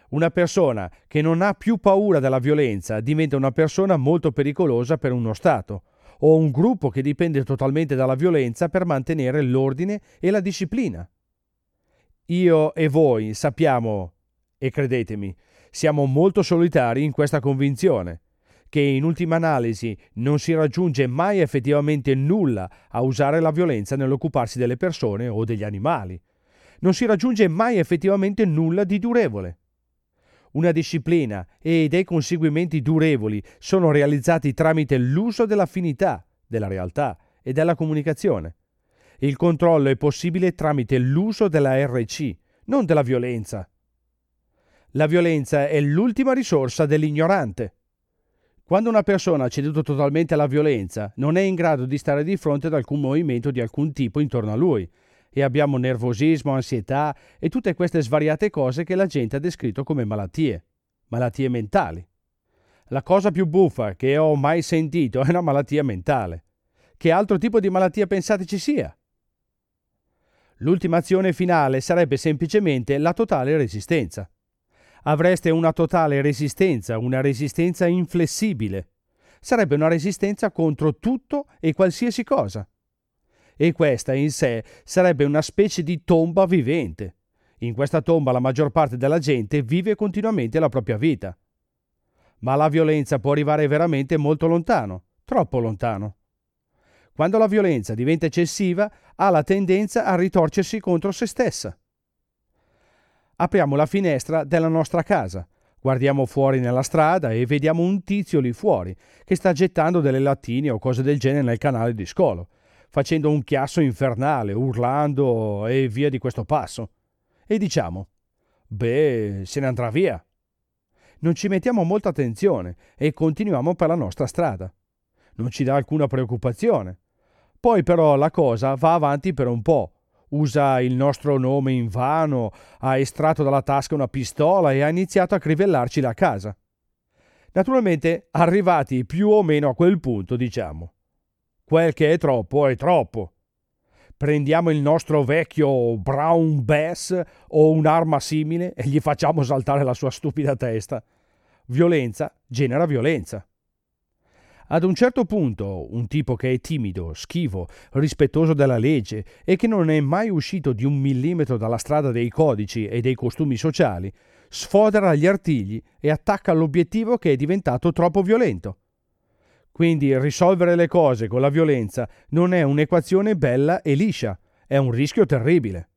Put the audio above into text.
Una persona che non ha più paura della violenza diventa una persona molto pericolosa per uno Stato, o un gruppo che dipende totalmente dalla violenza per mantenere l'ordine e la disciplina. Io e voi sappiamo, e credetemi, siamo molto solitari in questa convinzione, che in ultima analisi non si raggiunge mai effettivamente nulla a usare la violenza nell'occuparsi delle persone o degli animali. Non si raggiunge mai effettivamente nulla di durevole. Una disciplina e dei conseguimenti durevoli sono realizzati tramite l'uso dell'affinità, della realtà e della comunicazione. Il controllo è possibile tramite l'uso della RC, non della violenza. La violenza è l'ultima risorsa dell'ignorante. Quando una persona ha ceduto totalmente alla violenza, non è in grado di stare di fronte ad alcun movimento di alcun tipo intorno a lui, e abbiamo nervosismo, ansietà e tutte queste svariate cose che la gente ha descritto come malattie mentali. La cosa più buffa che ho mai sentito è una malattia mentale. Che altro tipo di malattia pensate ci sia? L'ultima azione finale sarebbe semplicemente la totale resistenza. Avreste una totale resistenza, una resistenza inflessibile. Sarebbe una resistenza contro tutto e qualsiasi cosa. E questa in sé sarebbe una specie di tomba vivente. In questa tomba la maggior parte della gente vive continuamente la propria vita. Ma la violenza può arrivare veramente molto lontano, troppo lontano. Quando la violenza diventa eccessiva, ha la tendenza a ritorcersi contro se stessa. Apriamo la finestra della nostra casa, guardiamo fuori nella strada e vediamo un tizio lì fuori che sta gettando delle lattine o cose del genere nel canale di scolo, facendo un chiasso infernale, urlando e via di questo passo. E diciamo, beh, se ne andrà via. Non ci mettiamo molta attenzione e continuiamo per la nostra strada. Non ci dà alcuna preoccupazione. Poi però la cosa va avanti per un po'. Usa il nostro nome invano, ha estratto dalla tasca una pistola e ha iniziato a crivellarci la casa. Naturalmente, arrivati più o meno a quel punto, diciamo, quel che è troppo è troppo. Prendiamo il nostro vecchio Brown Bass o un'arma simile e gli facciamo saltare la sua stupida testa. Violenza genera violenza. Ad un certo punto, un tipo che è timido, schivo, rispettoso della legge e che non è mai uscito di 1 millimetro dalla strada dei codici e dei costumi sociali, sfodera gli artigli e attacca l'obiettivo che è diventato troppo violento. Quindi risolvere le cose con la violenza non è un'equazione bella e liscia, è un rischio terribile.